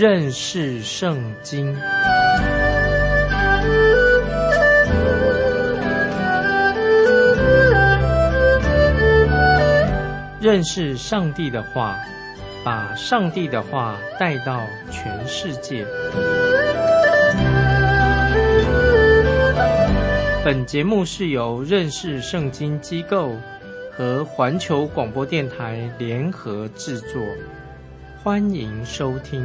认识圣经。认识上帝的话，把上帝的话带到全世界。本节目是由认识圣经机构和环球广播电台联合制作，欢迎收听。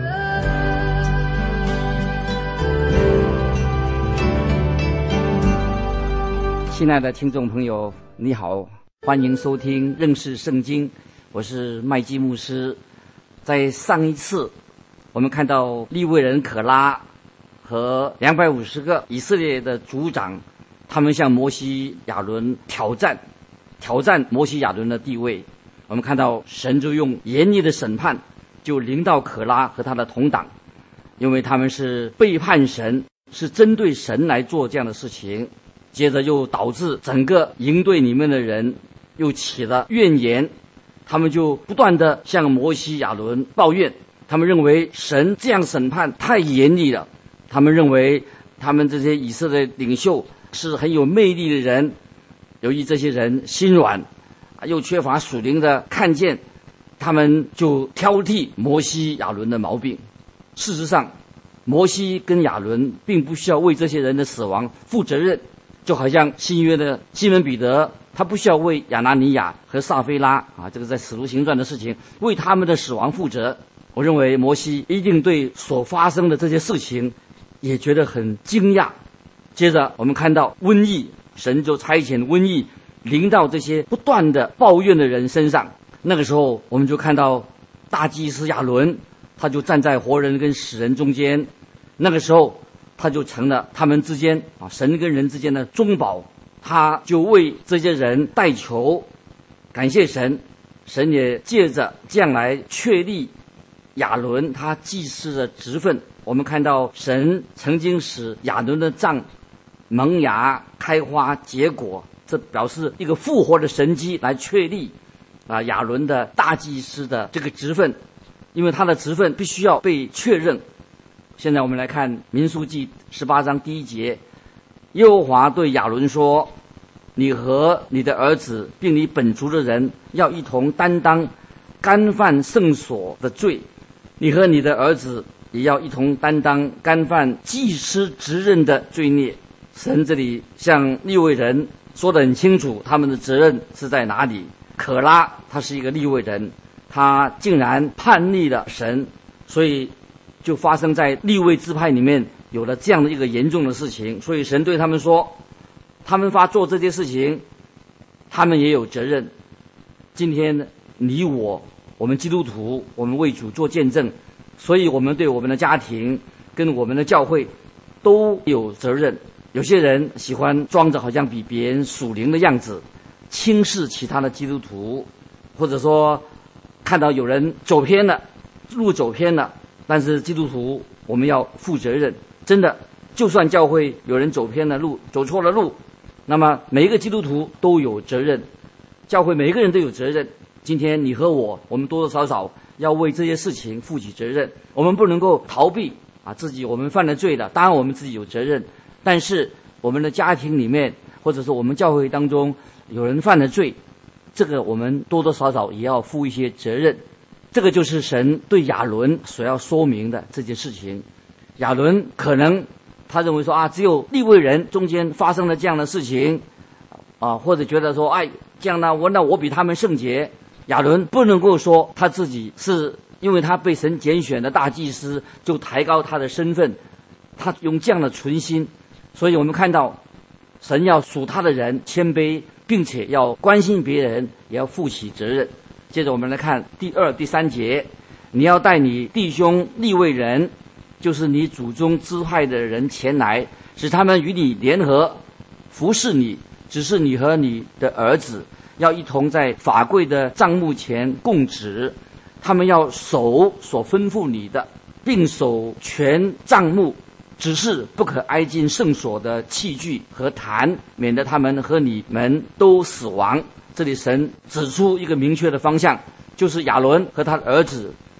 亲爱的听众朋友，你好，欢迎收听认识圣经，我是麦基牧师。在上一次我们看到利未人可拉和250个以色列的族长，他们向摩西亚伦挑战摩西亚伦的地位。我们看到神就用严厉的审判就临到可拉和他的同党，因为他们是背叛神，是针对神来做这样的事情。接着又导致整个营队里面的人又起了怨言，他们就不断地向摩西亚伦抱怨，他们认为神这样审判太严厉了，他们认为他们这些以色列领袖是很有魅力的人，由于这些人心软又缺乏属灵的看见，他们就挑剔摩西亚伦的毛病。事实上，摩西跟亚伦并不需要为这些人的死亡负责任，就好像新约的西门彼得，他不需要为亚拿尼亚和撒非拉这个在使徒行传的事情为他们的死亡负责。我认为摩西一定对所发生的这些事情也觉得很惊讶。接着我们看到瘟疫，神就差遣瘟疫临到这些不断的抱怨的人身上。那个时候我们就看到大祭司亚伦，他就站在活人跟死人中间，那个时候他就成了他们之间神跟人之间的中保，他就为这些人代求，感谢神。神也借着这样来确立亚伦他祭司的职分。我们看到神曾经使亚伦的杖萌芽开花结果，这表示一个复活的神迹，来确立亚伦的大祭司的这个职分，因为他的职分必须要被确认。现在我们来看民数记18章第1节，耶和华对亚伦说，你和你的儿子并你本族的人要一同担当干犯圣所的罪，你和你的儿子也要一同担当干犯祭司职任的罪孽。神这里向利未人说得很清楚，他们的责任是在哪里。可拉他是一个利未人，他竟然叛逆了神，所以就发生在利未支派里面有了这样的一个严重的事情。所以神对他们说，他们做这些事情，他们也有责任。今天你我们基督徒，我们为主做见证，所以我们对我们的家庭跟我们的教会都有责任。有些人喜欢装着好像比别人属灵的样子，轻视其他的基督徒，或者说看到有人走偏了，路走偏了，但是基督徒我们要负责任。真的，就算教会有人走偏了路，走错了路，那么每一个基督徒都有责任，教会每一个人都有责任。今天你和我们多多少少要为这些事情负起责任，我们不能够逃避自己我们犯了罪了，当然我们自己有责任，但是我们的家庭里面或者是我们教会当中有人犯了罪，这个我们多多少少也要负一些责任。这个就是神对亚伦所要说明的这件事情。亚伦可能他认为说只有利未人中间发生了这样的事情或者觉得说这样呢，那我比他们圣洁。亚伦不能够说他自己是因为他被神拣选的大祭司就抬高他的身份，他用这样的存心。所以我们看到神要属他的人谦卑，并且要关心别人，也要负起责任。接着我们来看第2、第3节，你要带你弟兄利未人，就是你祖宗支派的人前来，使他们与你联合服侍你，只是你和你的儿子要一同在法柜的帐幕前供职，他们要守所吩咐你的，并守全帐幕，只是不可挨近圣所的器具和坛，免得他们和你们都死亡。这里神指出一个明确的方向，就是亚伦和他的儿子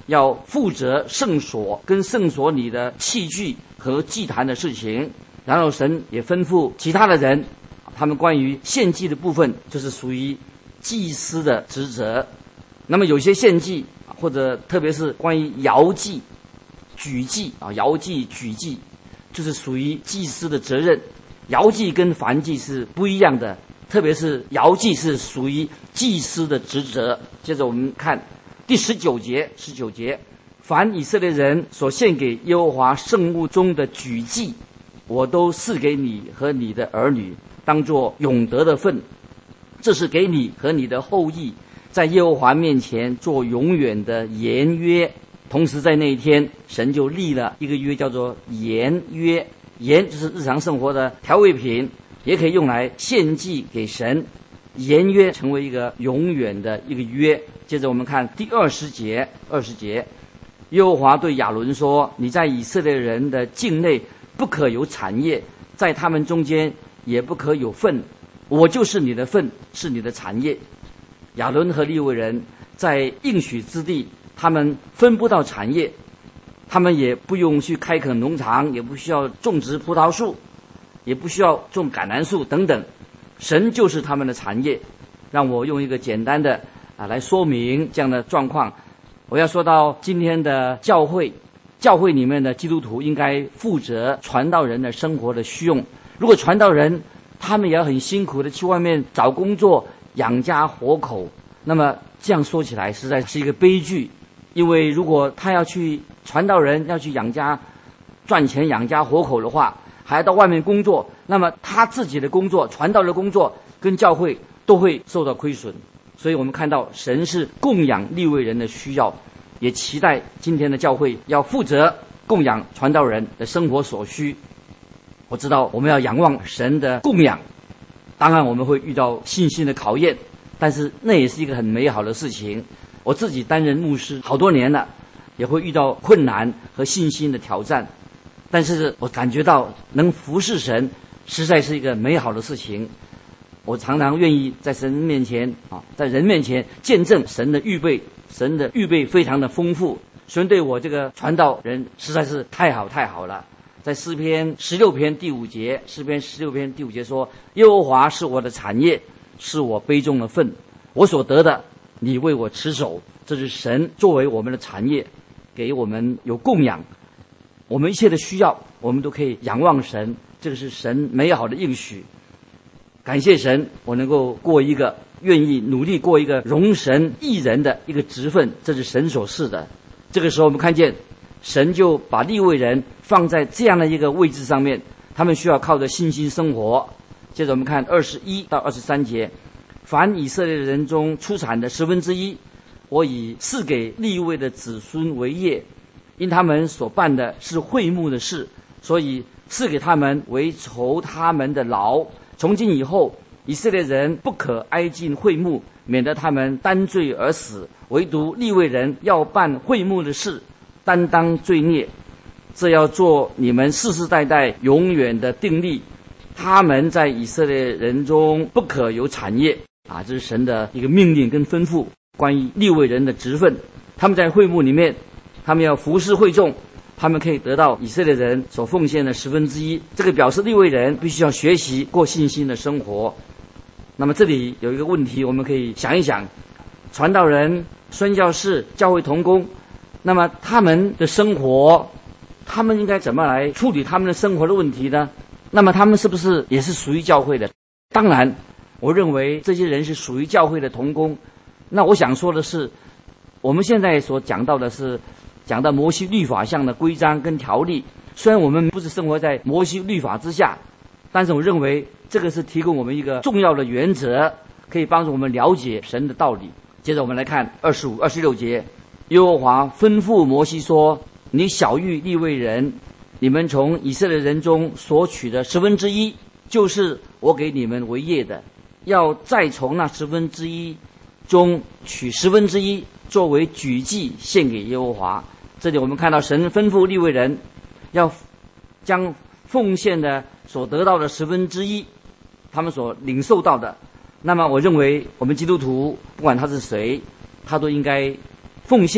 要负责圣所跟圣所里的器具和祭坛的事情。然后神也吩咐其他的人，他们关于献祭的部分就是属于祭司的职责。那么有些献祭或者特别是关于摇祭、举祭摇祭、举祭，就是属于祭司的责任。摇祭跟燔祭是不一样的，特别是摇祭是属于祭司的职责。接着我们看第19节，凡以色列人所献给耶和华圣物中的举祭，我都赐给你和你的儿女，当作永得的份。这是给你和你的后裔在耶和华面前做永远的言约。同时在那一天，神就立了一个约，叫做言约。盐就是日常生活的调味品，也可以用来献祭给神。言约成为一个永远的一个约。接着我们看第20节，耶和华对亚伦说：你在以色列人的境内不可有产业，在他们中间也不可有份，我就是你的份，是你的产业。亚伦和利未人在应许之地，他们分不到产业，他们也不用去开垦农场，也不需要种植葡萄树，也不需要种橄榄树等等，神就是他们的产业。让我用一个简单的来说明这样的状况。我要说到今天的教会里面的基督徒应该负责传道人的生活的需用。如果传道人他们也要很辛苦的去外面找工作养家活口，那么这样说起来实在是一个悲剧。因为如果他要去传道人要去赚钱养家活口的话，还要到外面工作，那么他自己的工作传道的工作跟教会都会受到亏损。所以我们看到神是供养利未人的需要，也期待今天的教会要负责供养传道人的生活所需。我知道我们要仰望神的供养，当然我们会遇到信心的考验，但是那也是一个很美好的事情。我自己担任牧师好多年了，也会遇到困难和信心的挑战，但是我感觉到能服侍神实在是一个美好的事情。我常常愿意在神面前在人面前见证神的预备，神的预备非常的丰富。神对我这个传道人实在是太好了。在诗篇16篇第5节说：耶和华是我的产业，是我杯中的份，我所得的你为我持守。这是神作为我们的产业，给我们有供养，我们一切的需要我们都可以仰望神，这个是神美好的应许。感谢神，我能够愿意努力过一个荣神益人的一个职分，这是神所赐的。这个时候我们看见神就把利未人放在这样的一个位置上面，他们需要靠着信心生活。接着我们看21到23节，凡以色列人中出产的1/10，我以赐给利未的子孙为业，因他们所办的是会幕的事，所以赐给他们为酬他们的劳。从今以后，以色列人不可挨近会幕，免得他们担罪而死，唯独利未人要办会幕的事，担当罪孽。这要做你们世世代代永远的定例。他们在以色列人中不可有产业这是神的一个命令跟吩咐，关于利未人的职分。他们在会幕里面，他们要服侍会众，他们可以得到以色列人所奉献的1/10。这个表示利未人必须要学习过信心的生活。那么这里有一个问题，我们可以想一想，传道人、宣教士、教会同工，那么他们的生活，他们应该怎么来处理他们的生活的问题呢？那么他们是不是也是属于教会的？当然，我认为这些人是属于教会的同工。那我想说的是，我们现在所讲到的是讲到摩西律法上的规章跟条例，虽然我们不是生活在摩西律法之下，但是我认为这个是提供我们一个重要的原则，可以帮助我们了解神的道理。接着我们来看25、26节，耶和华吩咐摩西说：你晓谕利未人，你们从以色列人中所取的1/10，就是我给你们为业的，要再从那1/10中取1/10作为举祭献给耶和华。这里我们看到神吩咐利未人要将奉献的所得到的1/10，他们所领受到的，那么我认为我们基督徒不管他是谁，他都应该奉献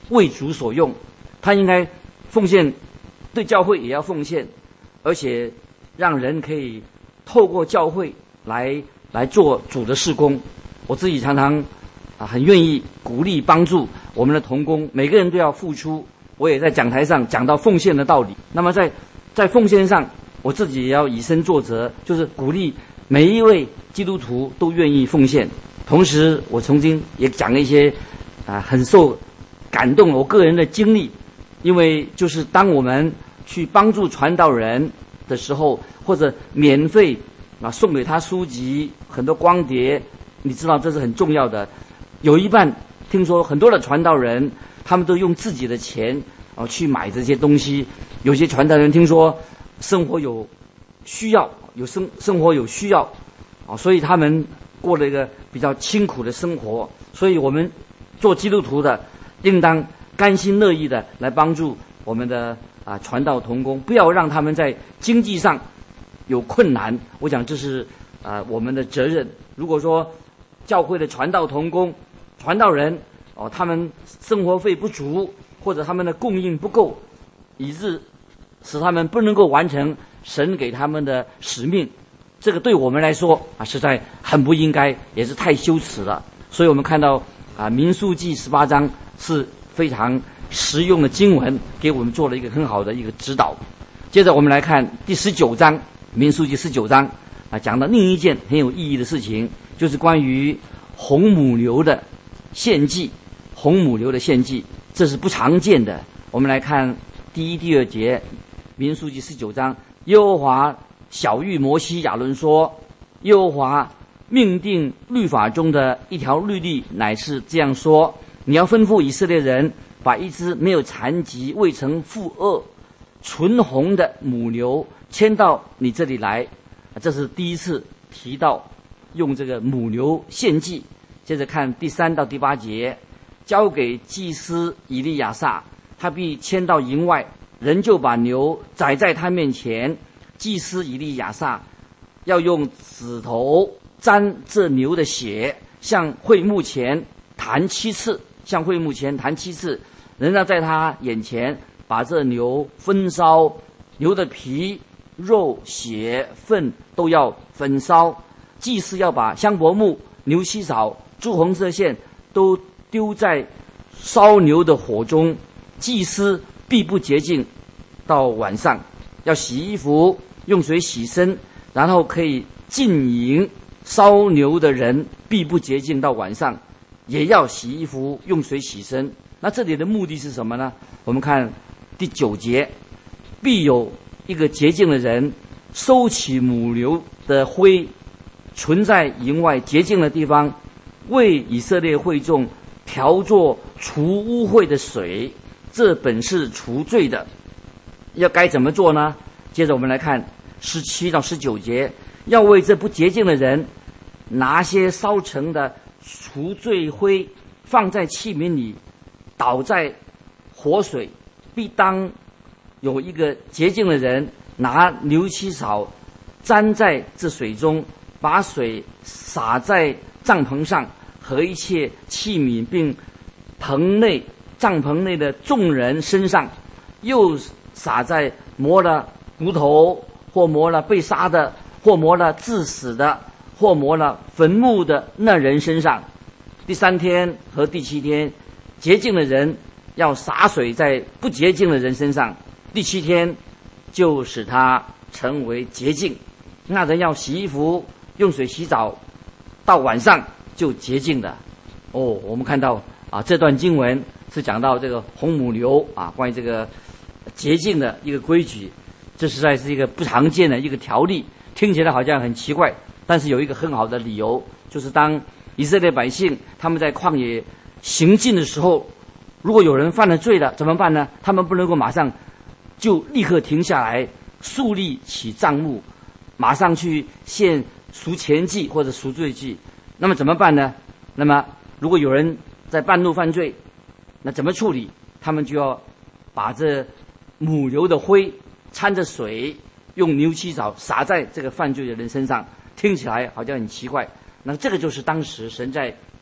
为主所用，他应该奉献，对教会也要奉献，而且让人可以透过教会来做主的事工。我自己常常很愿意鼓励帮助我们的同工，每个人都要付出。我也在讲台上讲到奉献的道理。那么在奉献上，我自己也要以身作则，就是鼓励每一位基督徒都愿意奉献。同时，我曾经也讲了一些很受感动我个人的经历，因为就是当我们去帮助传道人的时候，或者免费送给他书籍、很多光碟，你知道这是很重要的。有一半听说很多的传道人，他们都用自己的钱去买这些东西。有些传道人听说生活有需要，生活有需要所以他们过了一个比较清苦的生活。所以我们做基督徒的，应当甘心乐意的来帮助我们的传道同工，不要让他们在经济上有困难。我想这是我们的责任。如果说教会的传道同工、传道人他们生活费不足，或者他们的供应不够，以致使他们不能够完成神给他们的使命，这个对我们来说实在很不应该，也是太羞耻了。所以我们看到民数记18章是非常实用的经文，给我们做了一个很好的一个指导。接着我们来看第19章，民数记19章讲到另一件很有意义的事情，就是关于红母牛的献祭。红母牛的献祭，这是不常见的。我们来看第1、第2节，民数记19章，耶和华晓谕摩西亚伦说，耶和华命定律法中的一条律例，乃是这样说：你要吩咐以色列人，把一只没有残疾、未曾负恶、纯红的母牛牵到你这里来。这是第一次提到用这个母牛献祭。接着看第3到第8节，交给祭司以利亚撒，他必牵到营外，人就把牛宰在他面前。祭司以利亚撒要用指头沾这牛的血，向会幕前弹7次，向会幕前弹7次。人要在他眼前把这牛焚烧，牛的皮、肉、血、粪都要焚烧。祭司要把香柏木、牛膝草、朱红色线都丢在烧牛的火中，祭司必不洁净到晚上，要洗衣服，用水洗身，然后可以进营。烧牛的人必不洁净到晚上，也要洗衣服，用水洗身。那这里的目的是什么呢？我们看第9节，必有一个洁净的人收起母牛的灰，存在营外洁净的地方，为以色列会众调作除污秽的水，这本是除罪的。要该怎么做呢？接着我们来看17到19节，要为这不洁净的人拿些烧成的除罪灰，放在器皿里，倒在活水，必当有一个洁净的人拿牛膝草沾在这水中，把水洒在帐篷上和一切器皿，并帐篷内的众人身上，又洒在磨了骨头，或磨了被杀的，或磨了致死的，或磨了坟墓的那人身上。第3天和第7天，洁净的人要洒水在不洁净的人身上，第7天就使他成为洁净。那人要洗衣服，用水洗澡，到晚上就洁净的。我们看到这段经文是讲到这个红母牛关于这个洁净的一个规矩。这实在是一个不常见的一个条例，听起来好像很奇怪，但是有一个很好的理由，就是当以色列百姓他们在旷野行进的时候，如果有人犯了罪了怎么办呢？他们不能够马上就立刻停下来，竖立起帐幕，马上去献赎愆祭或者赎罪祭。那么怎么办呢？那么如果有人在半路犯罪，那怎么处理？他们就要把这母牛的灰掺着水，用牛膝草洒在这个犯罪的人身上。听起来好像很奇怪，那这个就是当时神在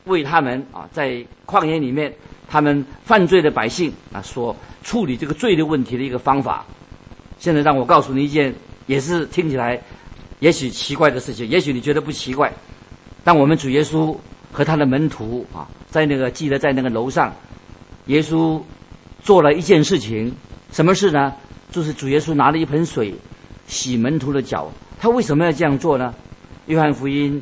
为他们在旷野里面他们犯罪的百姓所处理这个罪的问题的一个方法。现在让我告诉你一件也是听起来也许奇怪的事情，也许你觉得不奇怪。当我们主耶稣和他的门徒在记得在那个楼上，耶稣做了一件事情。什么事呢？就是主耶稣拿了一盆水洗门徒的脚。他为什么要这样做呢？约翰福音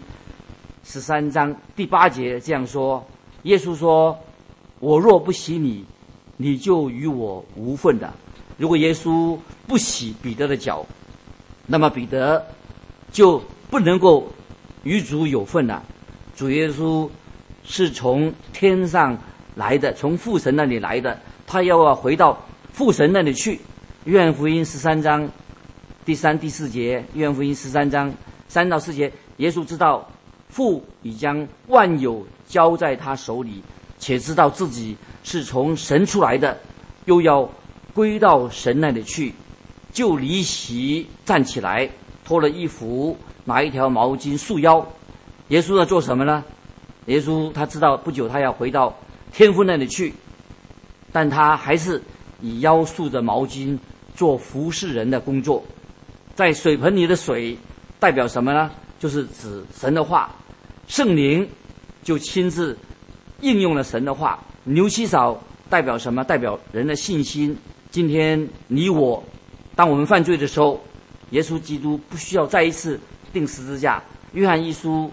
13章第8节这样说，耶稣说，我若不洗你，你就与我无份的。如果耶稣不洗彼得的脚，那么彼得就不能够与主有份了。主耶稣是从天上来的，从父神那里来的，他要回到父神那里去。约翰福音13章第3、第4节，约翰福音13章3到4节，耶稣知道父已将万有交在他手里，且知道自己是从神出来的，又要归到神那里去，就离席站起来，脱了衣服，拿一条毛巾束腰。耶稣要做什么呢？耶稣他知道不久他要回到天父那里去，但他还是以腰束着毛巾做服侍人的工作。在水盆里的水代表什么呢？就是指神的话，圣灵就亲自应用了神的话。牛七扫代表什么？代表人的信心。今天你我当我们犯罪的时候，耶稣基督不需要再一次钉十字架。约翰一书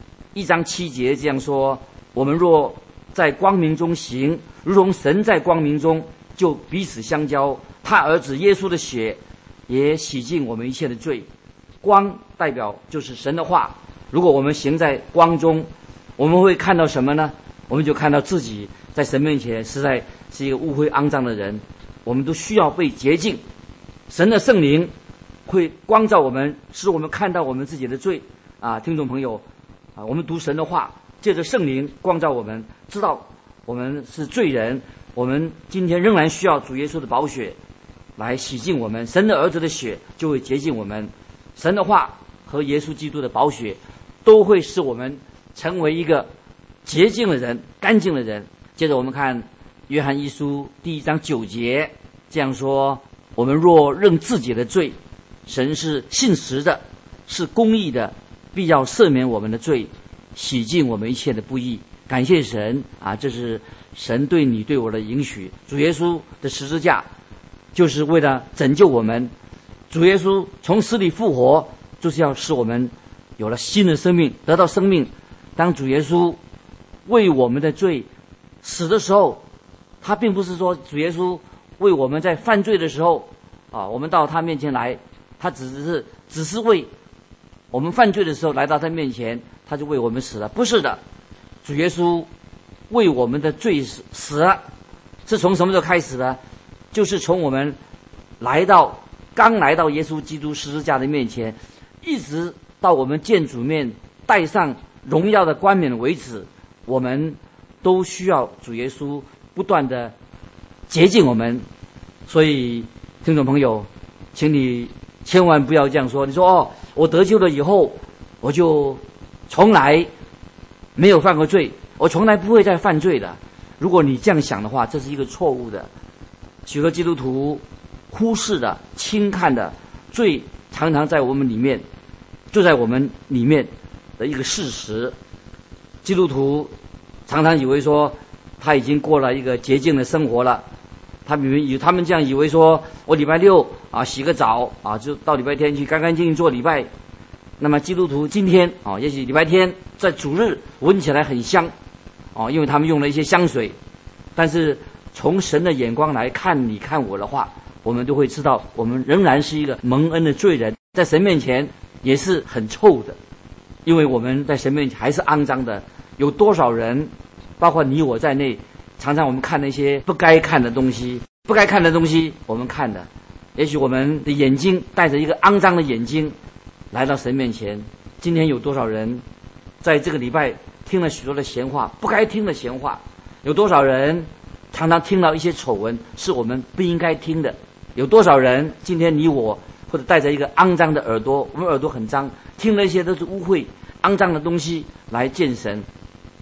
1章7节这样说，我们若在光明中行，如同神在光明中，就彼此相交。他儿子耶稣的血也洗净我们一切的罪。光代表就是神的话，如果我们行在光中，我们会看到什么呢？我们就看到自己在神面前实在是一个污秽肮脏的人，我们都需要被洁净。神的圣灵会光照我们，使我们看到我们自己的罪听众朋友我们读神的话，借着圣灵光照我们，知道我们是罪人，我们今天仍然需要主耶稣的宝血来洗净我们，神的儿子的血就会洁净我们，神的话和耶稣基督的宝血都会使我们成为一个洁净的人，干净的人。接着我们看约翰一书第1章9节这样说，我们若认自己的罪，神是信实的，是公义的，必要赦免我们的罪，洗净我们一切的不义。感谢神这是神对你对我的允许。主耶稣的十字架就是为了拯救我们，主耶稣从死里复活，就是要使我们有了新的生命，得到生命。当主耶稣为我们的罪死的时候，他并不是说主耶稣为我们在犯罪的时候我们到他面前来，他只是为我们犯罪的时候来到他面前，他就为我们死了。不是的，主耶稣为我们的罪死了，是从什么时候开始呢？就是从我们刚来到耶稣基督十字架的面前，一直到我们见主面戴上荣耀的冠冕为止，我们都需要主耶稣不断的洁净我们。所以听众朋友，请你千万不要这样说，你说我得救了以后我就从来没有犯过罪，我从来不会再犯罪的。如果你这样想的话，这是一个错误的。许多基督徒忽视的、轻看的罪，常常在我们里面，就在我们里面的一个事实。基督徒常常以为说他已经过了一个洁净的生活了，他们这样以为说，我礼拜六洗个澡就到礼拜天去干干净净做礼拜。那么基督徒今天也许礼拜天在主日闻起来很香因为他们用了一些香水，但是从神的眼光来看你看我的话，我们都会知道我们仍然是一个蒙恩的罪人，在神面前也是很臭的，因为我们在神面前还是肮脏的。有多少人包括你我在内，常常我们看那些不该看的东西我们看的，也许我们的眼睛带着一个肮脏的眼睛来到神面前。今天有多少人在这个礼拜听了许多的闲话，不该听的闲话，有多少人常常听到一些丑闻是我们不应该听的，有多少人今天你我或者带着一个肮脏的耳朵，我们耳朵很脏，听了一些都是污秽肮脏的东西来见神。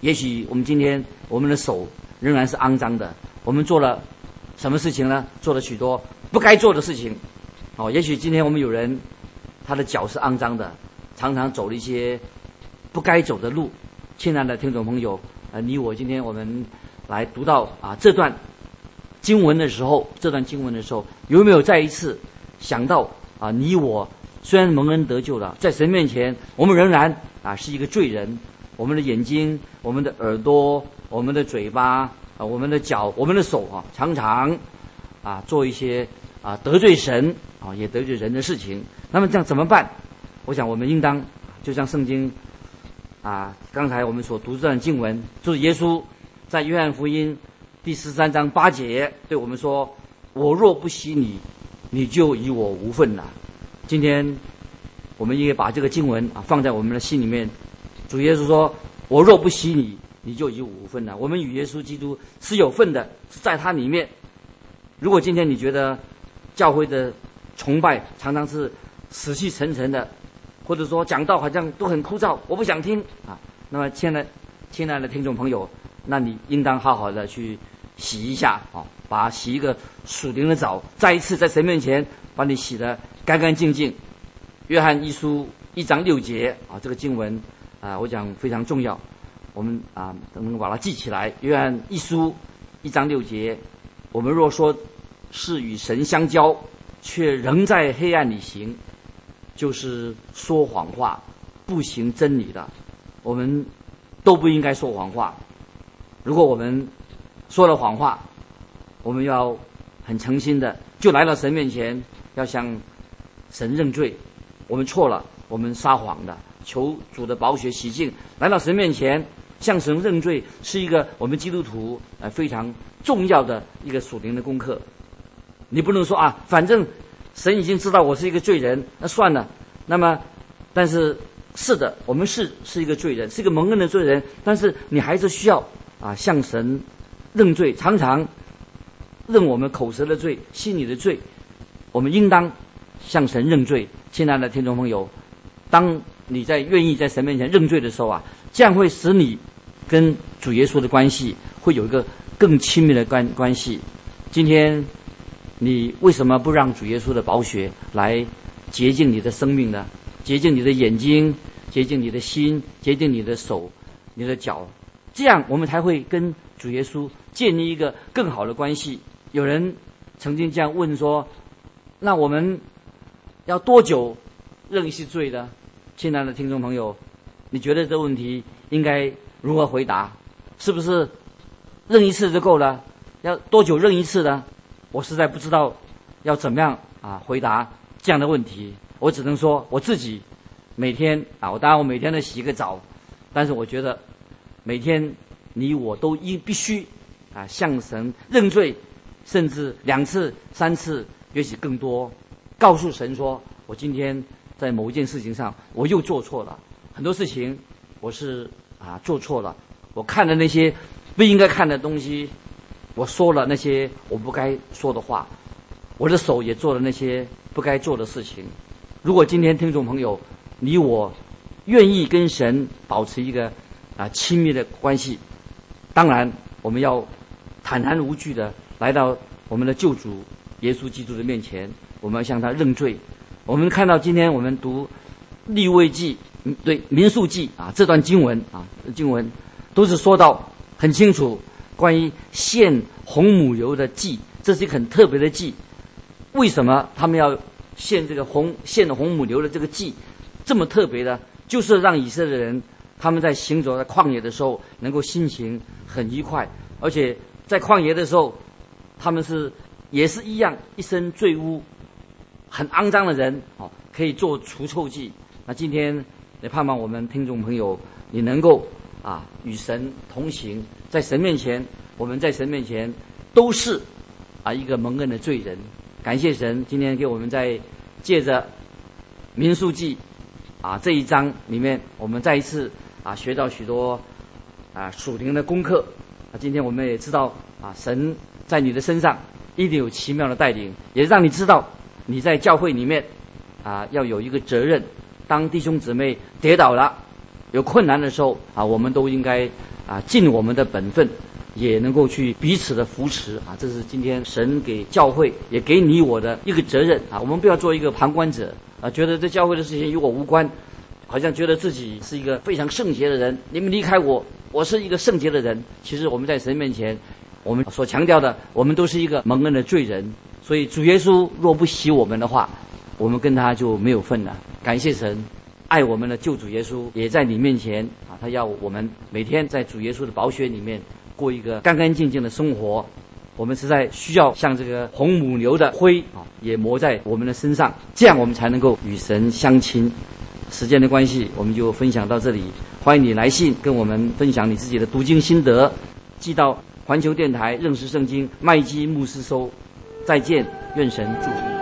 也许我们今天我们的手仍然是肮脏的，我们做了什么事情呢？做了许多不该做的事情。也许今天我们有人他的脚是肮脏的，常常走了一些不该走的路。亲爱的听众朋友，你我今天我们来读到这段经文的时候，有没有再一次想到你我虽然蒙恩得救了，在神面前我们仍然是一个罪人，我们的眼睛、我们的耳朵、我们的嘴巴、我们的脚、我们的手常常做一些得罪神也得罪人的事情。那么这样怎么办？我想我们应当就像圣经刚才我们所读这段经文，就是耶稣在约翰福音第13章8节对我们说：我若不洗你，你就与我无份了。今天我们也把这个经文放在我们的心里面。主耶稣说：我若不洗你，你就与我无份了。我们与耶稣基督是有份的，是在他里面。如果今天你觉得教会的崇拜常常是死气沉沉的，或者说讲道好像都很枯燥，我不想听那么亲爱的听众朋友，那你应当好好的去洗一下洗一个属灵的澡，再一次在神面前把你洗得干干净净。约翰一书1章6节这个经文我讲非常重要，我们能把它记起来。约翰一书1章6节，我们若说是与神相交，却仍在黑暗里行，就是说谎话，不行真理的。我们都不应该说谎话。如果我们说了谎话，我们要很诚心的就来到神面前，要向神认罪。我们错了，我们撒谎的，求主的宝血洗净，来到神面前向神认罪，是一个我们基督徒非常重要的一个属灵的功课。你不能说反正神已经知道我是一个罪人，那算了。那么但是是的，我们是一个罪人，是一个蒙恩的罪人，但是你还是需要向神认罪，常常认我们口舌的罪、心里的罪，我们应当向神认罪。亲爱的听众朋友，当你愿意在神面前认罪的时候这样会使你跟主耶稣的关系会有一个更亲密的关系。今天你为什么不让主耶稣的宝血来洁净你的生命呢？洁净你的眼睛，洁净你的心，洁净你的手、你的脚，这样我们才会跟主耶稣建立一个更好的关系。有人曾经这样问说，那我们要多久认一次罪呢？亲爱的听众朋友，你觉得这个问题应该如何回答？是不是认一次就够了？要多久认一次呢？我实在不知道要怎么样回答这样的问题。我只能说我自己每天当然我每天都洗个澡，但是我觉得每天你我都必须向神认罪，甚至2次、3次，也许更多，告诉神说，我今天在某一件事情上我又做错了，很多事情我是做错了，我看了那些不应该看的东西，我说了那些我不该说的话，我的手也做了那些不该做的事情。如果今天听众朋友你我愿意跟神保持一个亲密的关系，当然我们要坦然无惧的来到我们的救主耶稣基督的面前，我们要向他认罪。我们看到今天我们读利未记民数记这段经文都是说到很清楚关于献红母油的祭，这是一个很特别的祭。为什么他们要献红母油的这个祭这么特别的？就是让以色列人他们在行走在旷野的时候能够心情很愉快，而且在旷野的时候他们也是一样一身罪污很肮脏的人可以做除臭祭。那今天也盼望我们听众朋友你能够与神同行，在神面前，我们在神面前都是一个蒙恩的罪人。感谢神今天给我们在借着民数记这一章里面，我们再一次学到许多属灵的功课。今天我们也知道神在你的身上一定有奇妙的带领，也让你知道你在教会里面要有一个责任。当弟兄姊妹跌倒了有困难的时候我们都应该尽我们的本分，也能够去彼此的扶持啊。这是今天神给教会也给你我的一个责任啊。我们不要做一个旁观者啊，觉得这教会的事情与我无关，好像觉得自己是一个非常圣洁的人，你们离开我，我是一个圣洁的人。其实我们在神面前，我们所强调的，我们都是一个蒙恩的罪人。所以主耶稣若不洗我们的话，我们跟他就没有份了。感谢神，爱我们的救主耶稣也在你面前啊，他要我们每天在主耶稣的宝血里面过一个干干净净的生活。我们实在需要像这个红母牛的灰啊，也抹在我们的身上，这样我们才能够与神相亲。时间的关系，我们就分享到这里。欢迎你来信跟我们分享你自己的读经心得，寄到环球电台认识圣经麦基牧师收。再见，愿神祝福。